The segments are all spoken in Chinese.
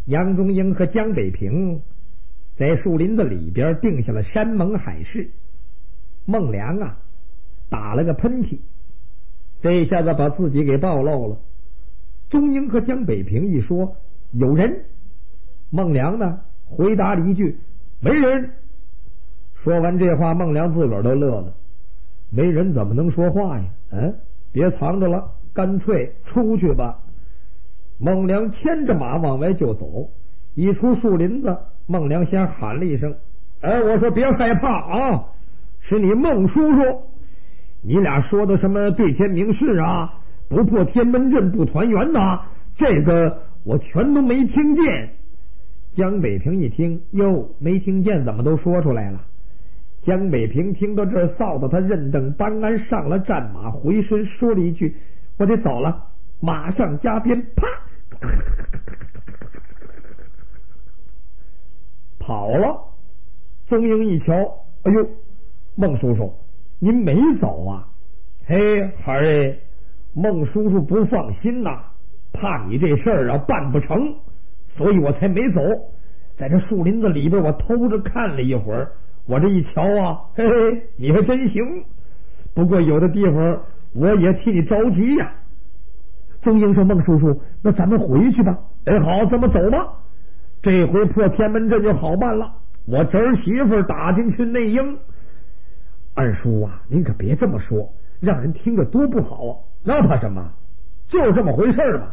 杨宗英和江北平在树林子里边定下了山盟海誓。孟良啊打了个喷嚏，这一下子把自己给暴露了。宗英和江北平一说有人，孟良呢回答了一句没人。说完这话，孟良自个儿都乐了。没人怎么能说话呀？别藏着了，干脆出去吧。孟良牵着马往外就走，一出树林子，孟良先喊了一声：“我说别害怕啊，是你孟叔叔，你俩说的什么对天明誓啊，不破天门阵不团圆呐，这个我全都没听见。”江北平一听，哟，没听见怎么都说出来了。江北平听到这儿，臊得他认登班鞍，上了战马，回身说了一句：“我得走了。”马上加鞭，啪，跑了。宗英一瞧，哎呦，孟叔叔，您没走啊？嘿，孩儿，孟叔叔不放心呐，怕你这事儿啊办不成，所以我才没走。在这树林子里边，我偷着看了一会儿。我这一瞧啊，嘿嘿，你还真行。不过有的地方我也替你着急呀。宗英说：“孟叔叔，那咱们回去吧。”好，咱们走吧。这回破天门阵就好办了。我侄儿媳妇打进去内应。二叔啊，您可别这么说，让人听着多不好啊。那怕什么？就这么回事吧。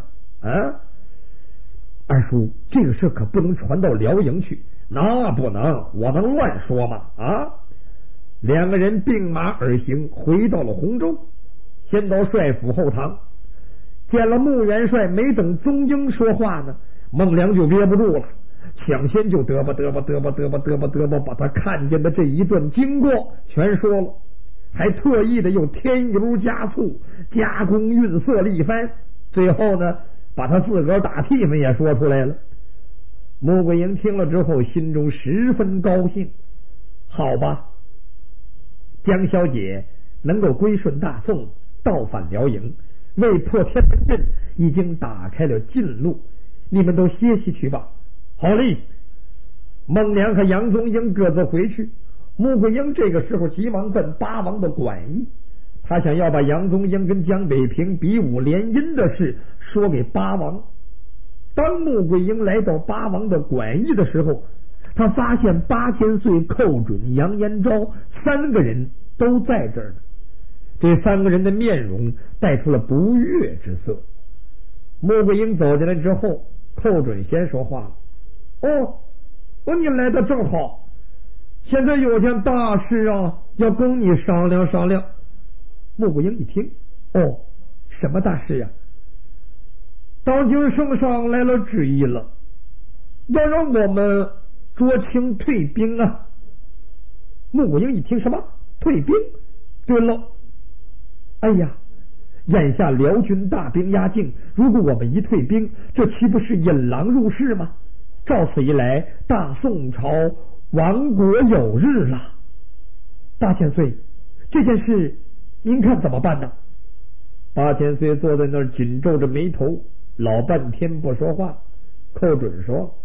二叔，这个事可不能传到辽营去。那不能，我能乱说吗？两个人并马而行，回到了洪州，先到帅府后堂，见了穆元帅。没等宗英说话呢，孟良就憋不住了，抢先就嘚吧，把他看见的这一段经过全说了，还特意的又添油加醋，加工运色了一番，最后呢，把他自个儿打替们也说出来了。穆桂英听了之后，心中十分高兴。好吧，江小姐能够归顺大宋，倒返辽营，为破天门阵已经打开了近路，你们都歇息去吧。好嘞。孟良和杨宗英各自回去。穆桂英这个时候急忙奔八王的馆驿，他想要把杨宗英跟江北平比武联姻的事说给八王。当穆桂英来到八王的馆驿的时候，他发现8000岁、寇准、杨延昭三个人都在这儿呢。这三个人的面容带出了不悦之色。穆桂英走进来之后，寇准先说话了：“你来的正好，现在有件大事啊，要跟你商量商量。”穆桂英一听，什么大事呀？当今圣上来了旨意了，要让我们酌情退兵啊。穆桂英一听，什么退兵？对了，哎呀，眼下辽军大兵压境，如果我们一退兵，这岂不是引狼入室吗？照此一来，大宋朝亡国有日了。8000岁，这件事您看怎么办呢？8000岁坐在那儿紧皱着眉头，老半天不说话。寇准说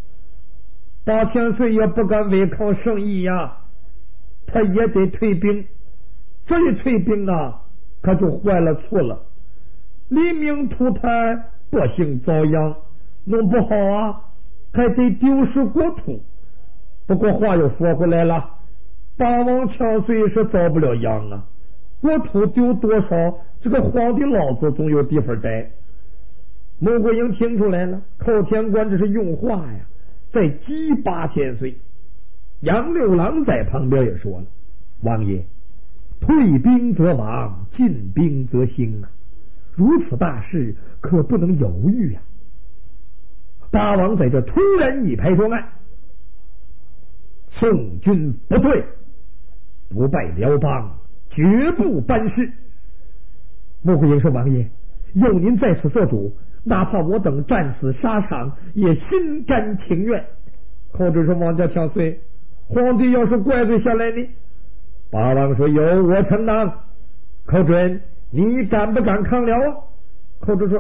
：“8000岁也不敢违抗圣意呀，他也得退兵。这一退兵啊，可就坏了错了，黎民涂炭，百姓遭殃，弄不好啊，还得丢失国土。不过话又说回来了，八王枪碎是遭不了殃啊，国土丢多少，这个皇帝老子总有地方待。”穆桂英听出来了，寇天官这是用话呀，在激8000岁。杨六郎在旁边也说了：“王爷，退兵则亡，进兵则兴啊，如此大事可不能犹豫啊。”八王在这突然一拍桌案：“宋军不退，不败辽邦，绝不班师。”穆桂英说：“王爷，有您在此做主，哪怕我等战死沙场，也心甘情愿。”寇准说：“王家枪碎，皇帝要是怪罪下来呢？”八王说：“由我承担。”寇准，你敢不敢抗辽啊？寇准说：“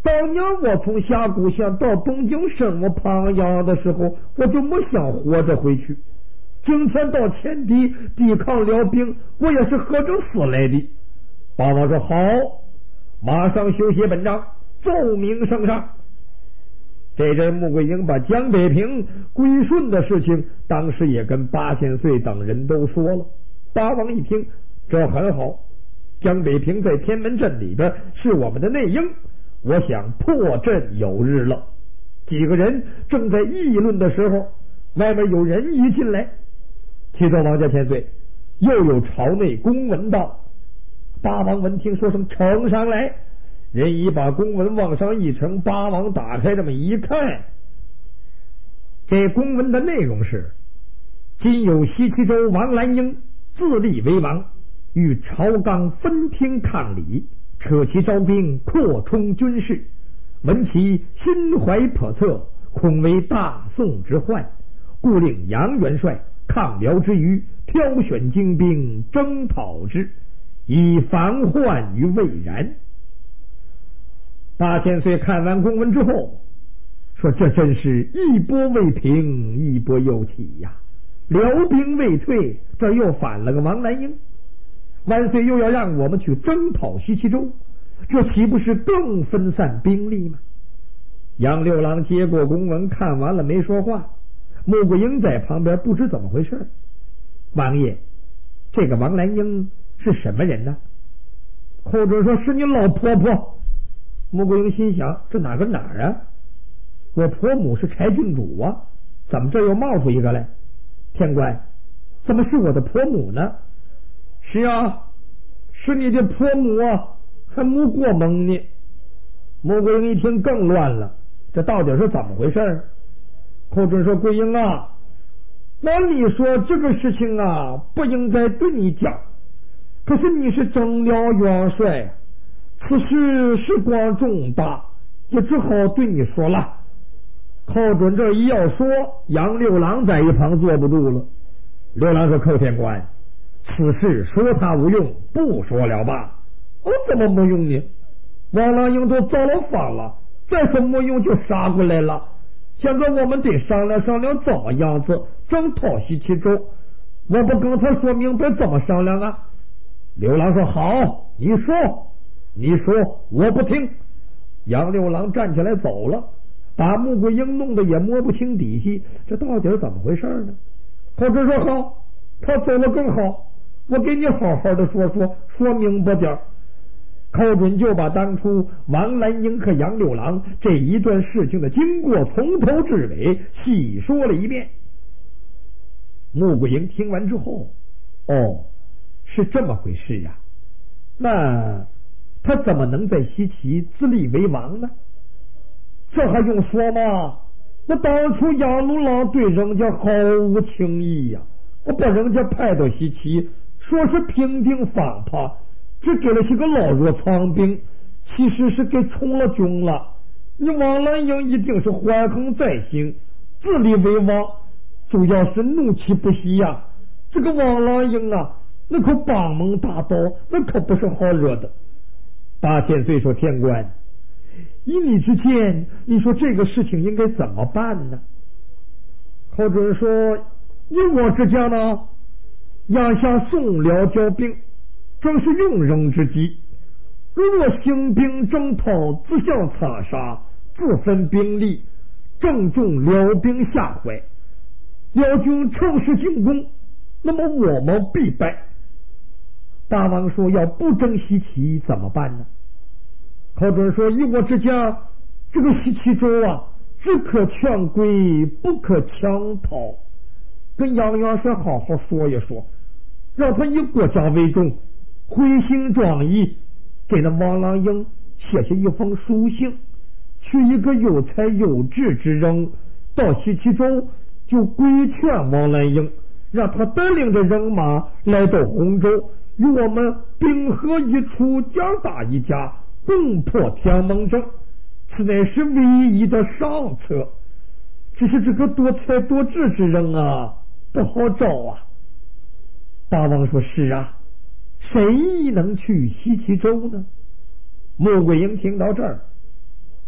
当年我从峡谷县到东京身无旁骛的时候，我就没想活着回去。今天到前敌抵抗辽兵，我也是合着死来的。八王说好，马上修写本章，奏明圣上。这阵穆桂英把江北平归顺的事情，当时也跟八千岁等人都说了。八王一听，这很好，江北平在天门阵里边是我们的内应，我想破阵有日了。几个人正在议论的时候，外面有人一进来，启奏王家千岁，又有朝内公文到。八王闻听，说声呈上来。人已把公文往上一呈，八王打开这么一看，这公文的内容是：今有西岐州王兰英自立为王，与朝纲分庭抗礼，扯其招兵，扩充军事，闻其心怀叵测，恐为大宋之患，故令杨元帅抗辽之余，挑选精兵征讨之，以防患于未然。八千岁看完公文之后说，这真是一波未平一波又起呀，辽兵未退，这又反了个王兰英，万岁又要让我们去征讨西岐州，这岂不是更分散兵力吗？杨六郎接过公文看完了没说话，穆桂英在旁边不知怎么回事。王爷，这个王兰英是什么人呢？寇准说，是你老婆婆。穆桂英心想，这哪跟哪儿啊？我婆母是柴郡主啊，怎么这又冒出一个来？天官，怎么是我的婆母呢？是啊，是你的婆母啊，还没过蒙呢。穆桂英一听更乱了，这到底是怎么回事？寇准说，桂英啊，那你说这个事情啊，不应该对你讲，可是你是征辽元帅，此事事关重大，也只好对你说了。寇准这一要说，杨六郎在一旁坐不住了。六郎说，寇天官，此事说他无用，不说了吧？怎么没用呢？王兰英都遭了访了，再说没用就杀过来了。现在我们得商量商量怎么样子征讨西岐州，我不跟他说明白怎么商量啊？六郎说，好，你说，我不听。杨六郎站起来走了，把穆桂英弄得也摸不清底细，这到底是怎么回事呢？寇准说，好，他走了更好，我给你好好的说明白点。寇准就把当初王兰英和杨六郎这一段事情的经过从头至尾细说了一遍。穆桂英听完之后，是这么回事啊，那他怎么能在西岐自立为王呢？这还用说吗？那当初杨六郎对人家毫无情义呀，我把人家派到西岐，说是平定反叛，只给了些个老弱残兵，其实是给充了军了。你王兰英一定是怀恨在心，自立为王，主要是怒气不息呀。这个王兰英啊，那可帮门大刀，那可不是好惹的。八千岁说，天官，以你之见，你说这个事情应该怎么办呢？寇准说，以我之见呢，要向宋辽交兵，正是用人之计。若兴兵征讨，自相残杀，自分兵力，正中辽兵下怀，辽军乘势进攻，那么我们必败。大王说，要不征西岐怎么办呢？寇准说，以我之见，这个西岐州啊，只可劝归，不可强讨。跟杨元帅好好说一说，让他以国家为重，回心转意，给那王兰英写下一封书信，取一个有才有志之人到西岐州，就规劝王兰英，让他带领着人马来到洪州，与我们兵合一处，将打一家，攻破天门阵，此乃是唯一的上策。只是这个多才多智之人啊，不好找啊。大王说，是啊，谁能去西岐州呢？穆桂英听到这儿，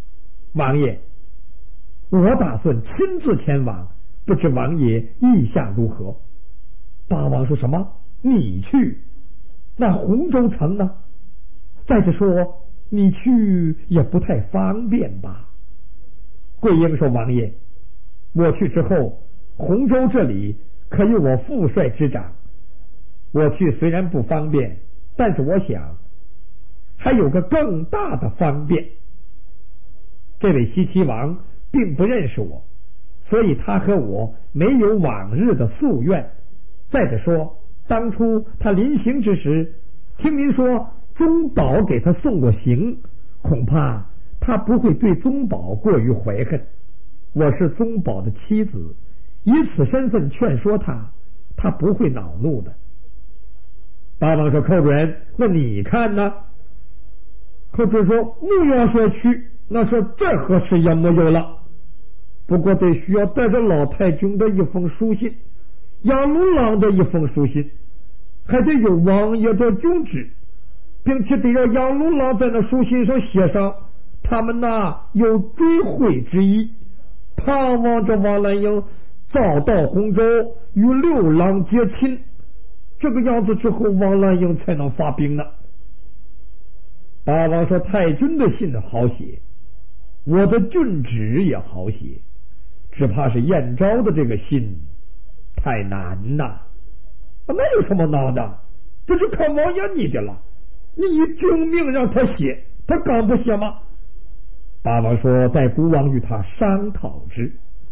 王爷，我打算亲自前往，不知王爷意下如何？八王说什么？你去？那洪州城呢？再者说，你去也不太方便吧？桂英说：王爷，我去之后，洪州这里可有我父帅之长，我去虽然不方便，但是我想还有个更大的方便。这位西岐王并不认识我，所以他和我没有往日的夙愿。再者说，当初他临行之时，听您说宗保给他送过行，恐怕他不会对宗保过于怀恨。我是宗保的妻子，以此身份劝说他，他不会恼怒的。八王说：寇主任，那你看呢？寇主任说：木要说去，那说再合适也没有了，不过得需要带着老太君的一封书信，杨龙郎的一封书信，还得有王爷的君旨，并且得让杨龙郎在那书信上写上他们那有追悔之意，盼望着王兰英早到洪州与六郎结亲，这个样子之后王兰英才能发兵呢。八王说：太君的信好写，我的郡旨也好写，只怕是燕昭的这个信太难呐。那有什么难的？这是看王爷你的了，你听命让他写，他敢不写吗？八王说：待孤王与他商讨之。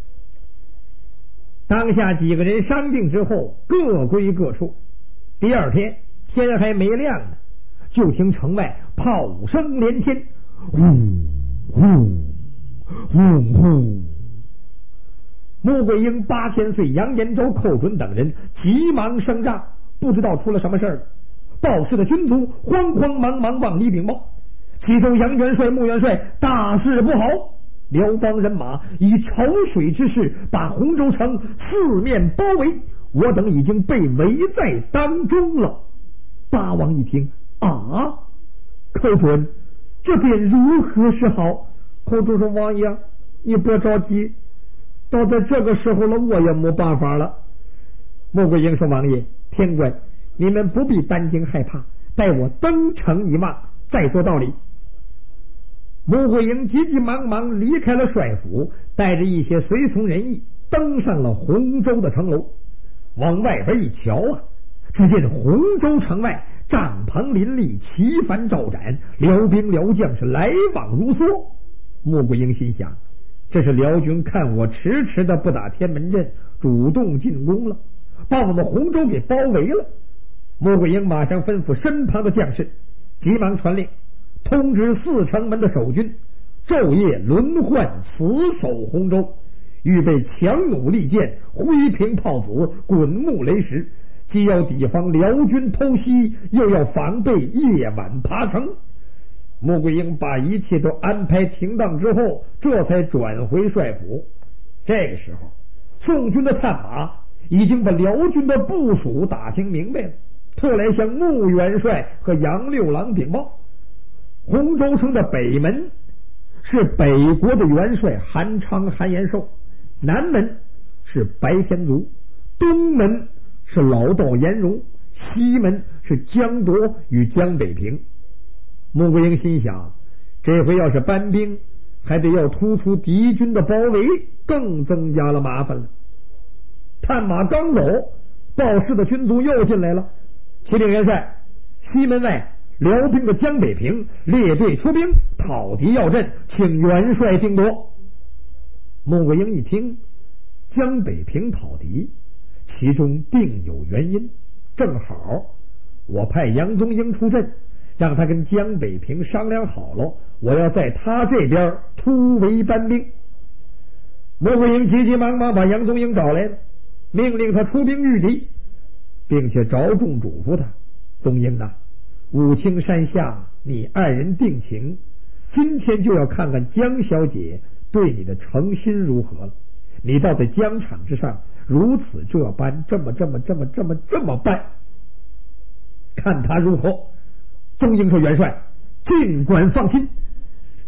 当下几个人商定之后，各归各处。第二天天还没亮呢，就听城外炮声连天，呼呼呼呼。穆桂英、八千岁、杨延昭、寇准等人急忙升帐，不知道出了什么事儿。报事的军卒慌慌忙忙往里禀报，其中杨元帅、穆元帅大事不好，辽邦人马以潮水之势把洪州城四面包围，我等已经被围在当中了。八王一听，啊，寇准，这便如何是好？寇准说：王爷，你不要着急，到在这个时候了，我也没办法了。穆桂英说：王爷，天官，你们不必担惊害怕，待我登城一望，再做道理。穆桂英急急忙忙离开了帅府，带着一些随从人役，登上了洪州的城楼。往外边一瞧啊，只见洪州城外帐篷林立，旗帆招展，辽兵辽将是来往如梭。穆桂英心想，这是辽军看我迟迟的不打天门阵，主动进攻了，把我们洪州给包围了。穆桂英马上吩咐身旁的将士，急忙传令，通知四城门的守军，昼夜轮换死守洪州，预备强弩利箭、挥平炮子、滚木雷石，既要提防辽军偷袭，又要防备夜晚爬城。穆桂英把一切都安排停当之后，这才转回帅府。这个时候，宋军的探马已经把辽军的部署打听明白了，特来向穆元帅和杨六郎禀报，洪州城的北门是北国的元帅韩昌、韩延寿，南门是白天卒，东门是老道颜荣，西门是江铎与江北平。穆桂英心想，这回要是搬兵，还得要突出敌军的包围，更增加了麻烦了。探马刚走，报事的军卒又进来了，启禀元帅，西门外辽兵的江北平列队出兵，讨敌要阵，请元帅定夺。穆桂英一听，江北平讨敌，其中定有原因，正好我派杨宗英出阵，让他跟江北平商量好了，我要在他这边突围搬兵。穆桂英急急忙忙把杨宗英找来了，命令他出兵御敌，并且着重嘱咐他：宗英啊，武清山下你二人定情，今天就要看看江小姐对你的诚心如何了。你到在疆场之上如此这般这么办，看他如何。宗英说：元帅尽管放心，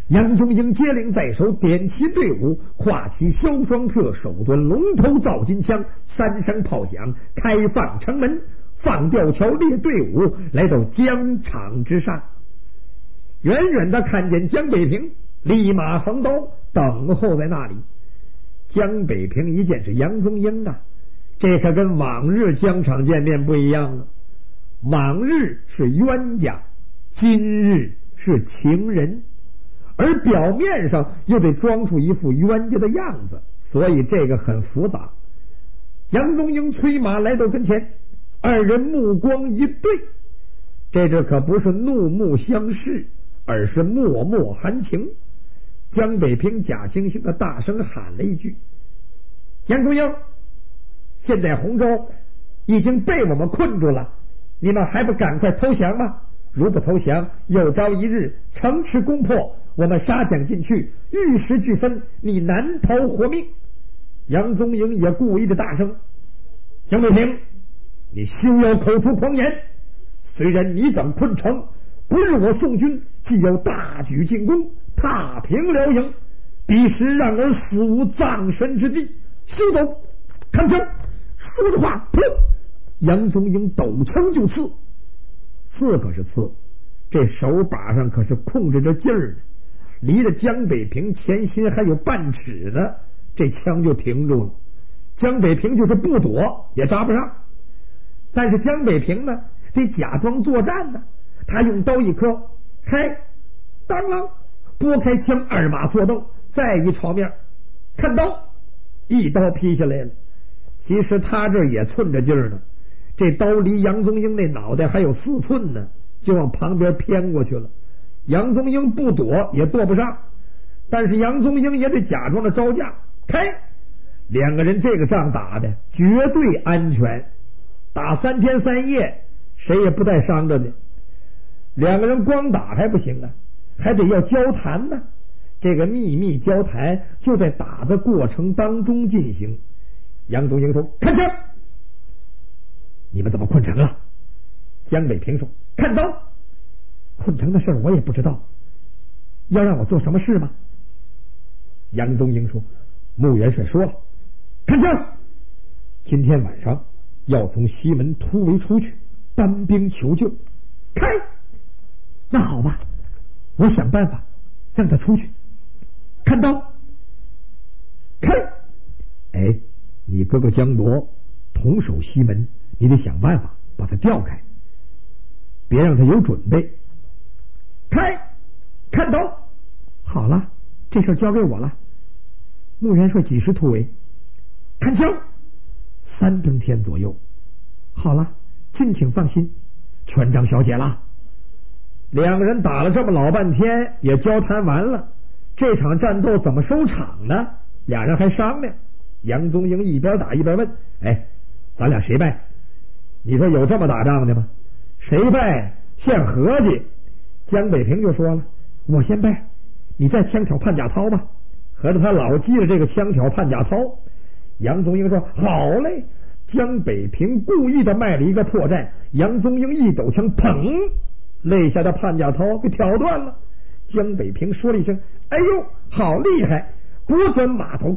杨宗英接令在手，点起队伍，挎起萧双特，手端龙头造金枪，三声炮响，开放城门，放吊桥，列队伍来到疆场之上。远远的看见江北平立马横刀等候在那里。江北平一见是杨宗英啊，这可跟往日疆场见面不一样了。往日是冤家，今日是情人，而表面上又得装出一副冤家的样子，所以这个很复杂。杨宗英催马来到跟前，二人目光一对，这可不是怒目相视，而是脉脉含情。江北平假惺惺的大声喊了一句：杨宗英，现在洪州已经被我们困住了，你们还不赶快投降吗？如不投降，有朝一日城池攻破，我们杀将进去，玉石俱焚，你难逃活命。杨宗英也故意的大声：江北平，你休要口出狂言，虽然你等困城，不日我宋军既有大举进攻，踏平辽营，彼时让人死无葬身之地，休走，看枪！说着话，砰！杨宗英抖枪就刺，刺可是刺，这手把上可是控制着劲儿呢，离着江北平前心还有半尺呢，这枪就停住了。江北平就是不躲也扎不上，但是江北平呢得假装作战呢，他用刀一磕，开，当啷，拨开枪，二马错斗，再一朝面，看刀，一刀劈下来了。其实他这也寸着劲儿呢，这刀离杨宗英那脑袋还有4寸呢，就往旁边偏过去了。杨宗英不躲也躲不上，但是杨宗英也得假装的招架，开。两个人这个仗打的绝对安全，打3天3夜谁也不带伤着的。两个人光打还不行啊，还得要交谈呢。这个秘密交谈就在打的过程当中进行。杨宗英说：看枪！你们怎么困城了？江北平说：看刀！困城的事我也不知道，要让我做什么事吗？杨宗英说：穆元帅说了，看枪！今天晚上要从西门突围出去，搬兵求救。开！那好吧，我想办法让他出去。看刀！开！哎，你哥哥江铎同守西门，你得想办法把他调开，别让他有准备。开！看刀！好了，这事交给我了。穆元帅几时突围？看枪！3更天左右。好了，敬请放心，全仗小姐了。两个人打了这么老半天，也交谈完了，这场战斗怎么收场呢？俩人还商量。杨宗英一边打一边问：哎，咱俩谁败？你说有这么打仗的吗？谁败现合计。江北平就说了：我先败，你再枪挑判假操吧。合着他老记着这个枪挑判假操。杨宗英说：好嘞。江北平故意的卖了一个破绽，杨宗英一抖枪，砰，肋下的判假操给挑断了。江北平说了一声：哎呦，好厉害！拨转马头，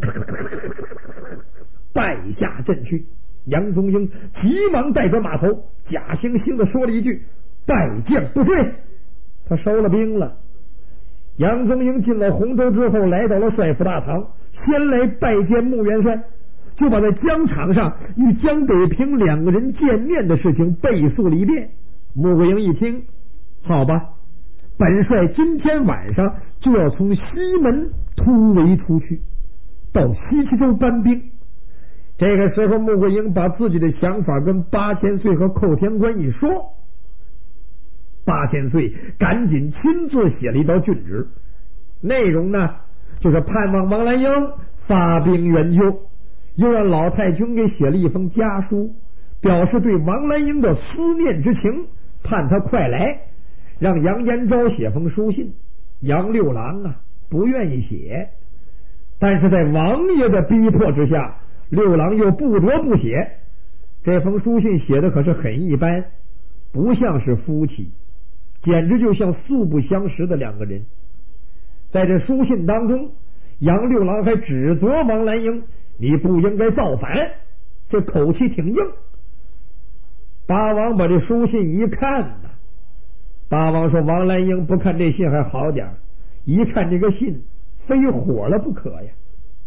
败下阵去。杨宗英急忙带转马头，假惺惺的说了一句：败将不退。他收了兵了。杨宗英进了洪州之后，来到了帅府大堂，先来拜见穆元帅，就把在疆场上与江北平两个人见面的事情背述了一遍。穆桂英一听，好吧，本帅今天晚上就要从西门突围出去，到西岐州搬兵。这个时候，穆桂英把自己的想法跟八千岁和寇天官一说，八千岁赶紧亲自写了一道郡旨，内容呢就是盼望王兰英发兵援救，又让老太君给写了一封家书，表示对王兰英的思念之情，盼他快来，让杨延昭写封书信。杨六郎啊不愿意写，但是在王爷的逼迫之下，六郎又不得不写。这封书信写的可是很一般，不像是夫妻，简直就像素不相识的两个人。 在这书信当中，杨六郎还指责王兰英，你不应该造反，这口气挺硬。八王把这书信一看呢，八王说王兰英不看这信还好点，一看这个信非火了不可呀，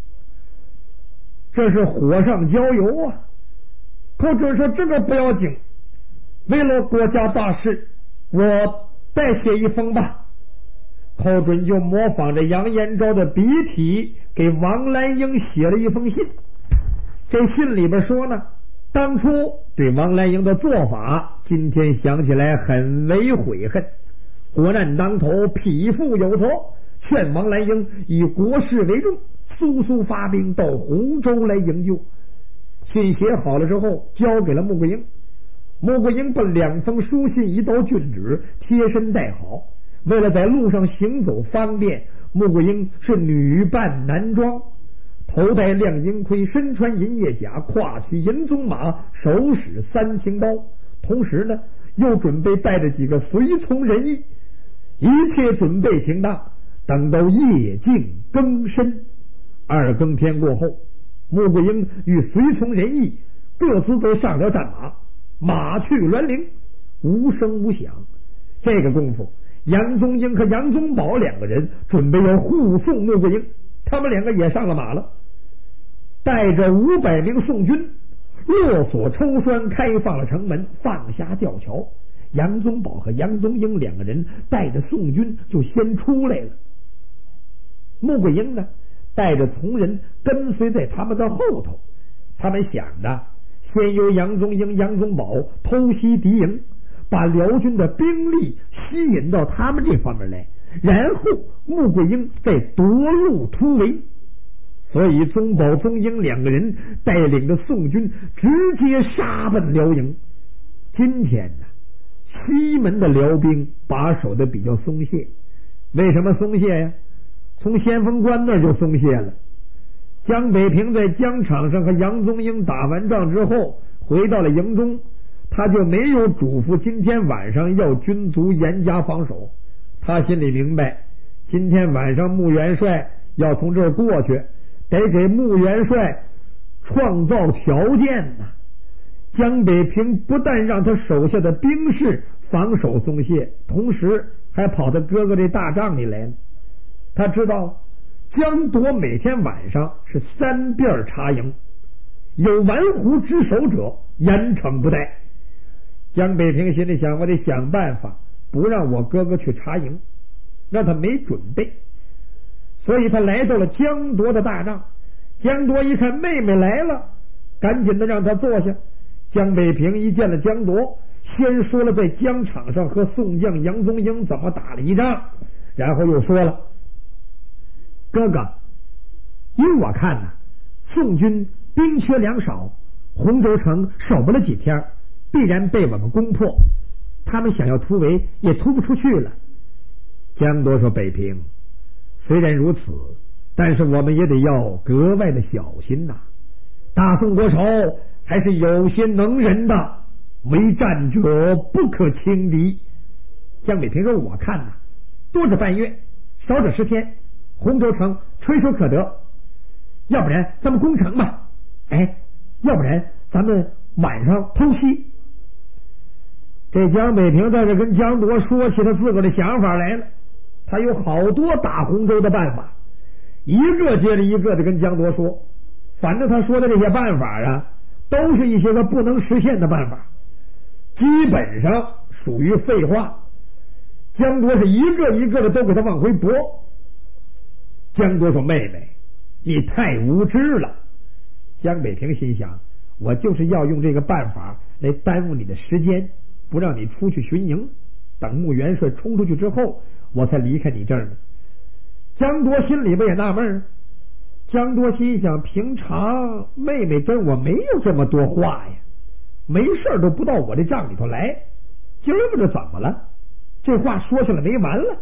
这是火上浇油啊。寇准说这个不要紧，为了国家大事，我代写一封吧。寇准就模仿着杨延昭的笔体给王兰英写了一封信。这信里边说呢，当初对王兰英的做法，今天想起来很为悔恨，国难当头，匹夫有责，劝王兰英以国事为重，速速发兵到洪州来营救。信写好了之后，交给了穆桂英。穆桂英把两封书信一道郡纸贴身带好，为了在路上行走方便，穆桂英是女扮男装，头戴亮银盔，身穿银叶甲，跨骑银鬃马，手使三清刀，同时呢又准备带着几个随从人役。一切准备停当，等到夜静更深，2更天过后，穆桂英与随从人役各自都上了战马，马去銮铃，无声无响。这个功夫，杨宗英和杨宗保2个人准备要护送穆桂英，他们2个也上了马了，带着500名宋军，落锁抽栓，开放了城门，放下吊桥。杨宗保和杨宗英2个人带着宋军就先出来了。穆桂英呢，带着从人跟随在他们的后头。他们想着先由杨宗英、杨宗保偷袭敌营，把辽军的兵力吸引到他们这方面来，然后穆桂英再夺路突围。所以宗保、宗英2个人带领着宋军直接杀奔辽营。今天呢，西门的辽兵把守的比较松懈。为什么松懈呀？从先锋关那就松懈了。江北平在疆场上和杨宗英打完仗之后，回到了营中，他就没有嘱咐今天晚上要军卒严加防守。他心里明白，今天晚上穆元帅要从这儿过去，得给穆元帅创造条件呐。江北平不但让他手下的兵士防守松懈，同时还跑到哥哥这大帐里来了。他知道江铎每天晚上是3遍查营，有玩忽职守者，严惩不贷。江北平心里想，我得想办法不让我哥哥去查营，让他没准备。所以他来到了江铎的大帐。江铎一看妹妹来了，赶紧的让他坐下。江北平一见了江铎，先说了在疆场上和宋将杨宗英怎么打了一仗，然后又说了，哥哥，依我看呢，宋军兵缺粮少，洪州城守不了几天，必然被我们攻破，他们想要突围也突不出去了。江铎说，北平，虽然如此，但是我们也得要格外的小心呐。大宋国仇还是有些能人的，为战者不可轻敌。江北平说，我看呐，多者半月，少者10天，洪州城垂手可得。要不然咱们攻城吧，要不然咱们晚上偷袭。这江北平在这跟江铎说起他自个儿的想法来了，他有好多打洪州的办法，一个接着一个的跟江铎说。反正他说的这些办法啊，都是一些个不能实现的办法，基本上属于废话。江铎是一个一个的都给他往回驳。江铎说，妹妹，你太无知了。江北平心想，我就是要用这个办法来耽误你的时间，不让你出去巡营，等穆元帅冲出去之后，我才离开你这儿呢。江铎心里边也纳闷，江铎心想，平常妹妹跟我没有这么多话呀，没事都不到我这帐里头来，今儿不知怎么了，这话说下来没完了。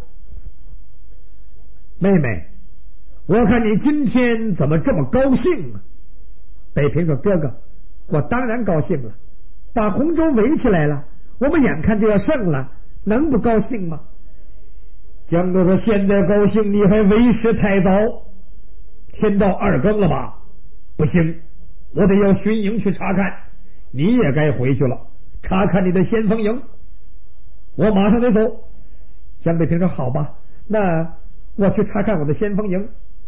妹妹，我看你今天怎么这么高兴啊？北平说，哥哥，我当然高兴了，把洪州围起来了，我们眼看就要胜了，能不高兴吗？ 江哥说：“现在高兴，你还为时太早，天到2更了吧？不行，我得要巡营去查看，你也该回去了，查看你的先锋营。我马上得走。”江北平说：“好吧，那我去查看我的先锋营。”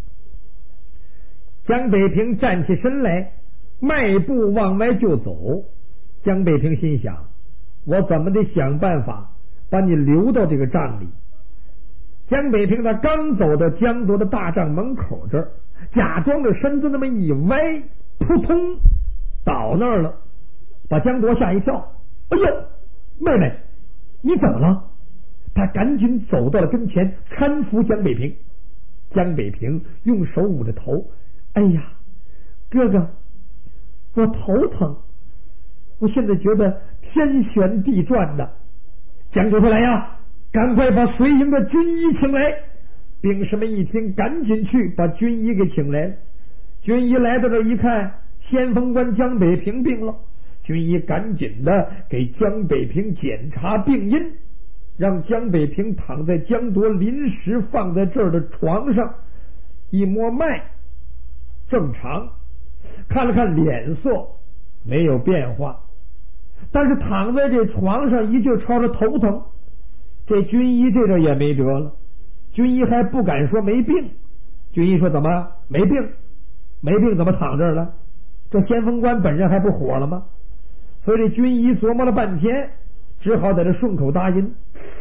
江北平站起身来，迈步往外就走。江北平心想：我怎么得想办法把你留到这个帐里。江北平他刚走到江铎的大帐门口这儿，假装着身子那么一歪，扑通倒那儿了，把江铎吓一跳。哎呦，妹妹，你怎么了？他赶紧走到了跟前，搀扶江北平。江北平用手捂着头：“哎呀，哥哥，我头疼，我现在觉得天旋地转的。”江铎说：“来呀，赶快把随营的军医请来。”兵士们一听，赶紧去把军医给请来。军医来到这一看，先锋官江北平病了。军医赶紧的给江北平检查病因，让江北平躺在江铎临时放在这儿的床上，一摸脉正常，看了看脸色没有变化，但是躺在这床上一劲吵着头疼。这军医这阵也没辙了，军医还不敢说没病。军医说：“怎么没病？没病怎么躺这儿了？这先锋官本人还不火了吗？”所以这军医琢磨了半天，只好在这顺口答应：“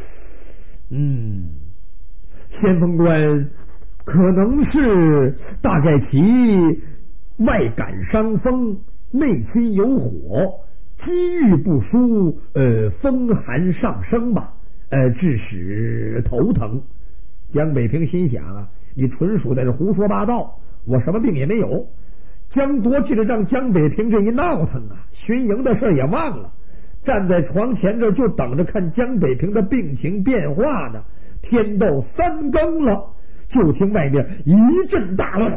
先锋官可能是大概其外感伤风，内心有火，机遇不舒，风寒上升吧，致使头疼。”江北平心想啊，你纯属在这胡说八道，我什么病也没有。江铎记得让江北平这一闹腾啊，巡营的事也忘了，站在床前这就等着看江北平的病情变化呢。天到3更了，就听外面一阵大乱，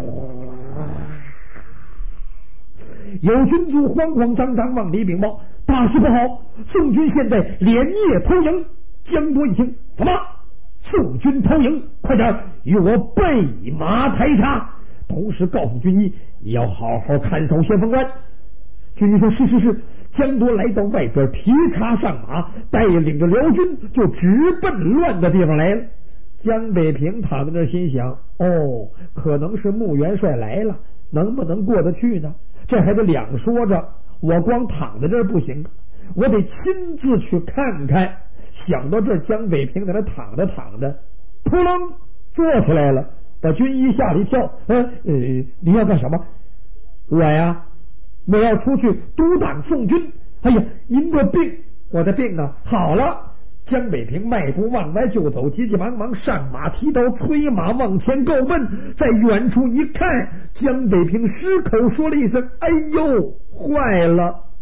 有军卒慌慌张张往里禀报：“大事不好，宋军现在连夜偷营。”江铎一听：“怎么？宋军偷营？快点与我备马抬查！”同时告诉军医：“你要好好看守先锋官。”军医说：“是。”江铎来到外边，提插上马，带领着辽军就直奔乱的地方来了。江北平躺在那心想：可能是穆元帅来了，能不能过得去呢？这还得两说着，我光躺在这儿不行，我得亲自去看看。想到这儿，江北平在那躺着躺着，扑棱坐起来了，把军医吓了一跳。你要干什么？”“我呀，我要出去督挡宋军。”“哎呀，您的病？”“我的病啊，好了。”江北平迈步往外就走，急急忙忙上马提刀，催马往前够奔。在远处一看，江北平失口说了一声：“哎呦，坏了！”